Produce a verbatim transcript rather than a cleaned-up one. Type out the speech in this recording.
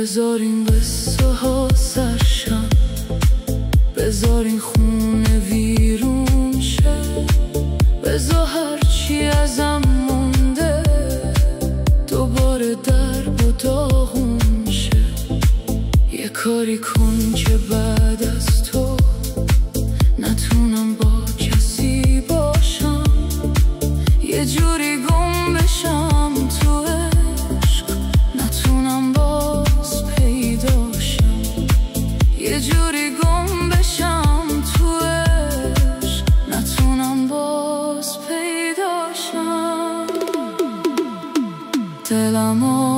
بذار این قصه ها سرشن، بذار این خونه ویرون شه، بذار هرچی ازم مونده دوباره درب و داغون شه. یه کاری کن که بعد از تو نتونم با کسی باشم، یه جوری گم بشم تو عشق نتونم باز پیداشم، یه جوری گم بشم تو عشق نتونم باز پیداشم. دلمو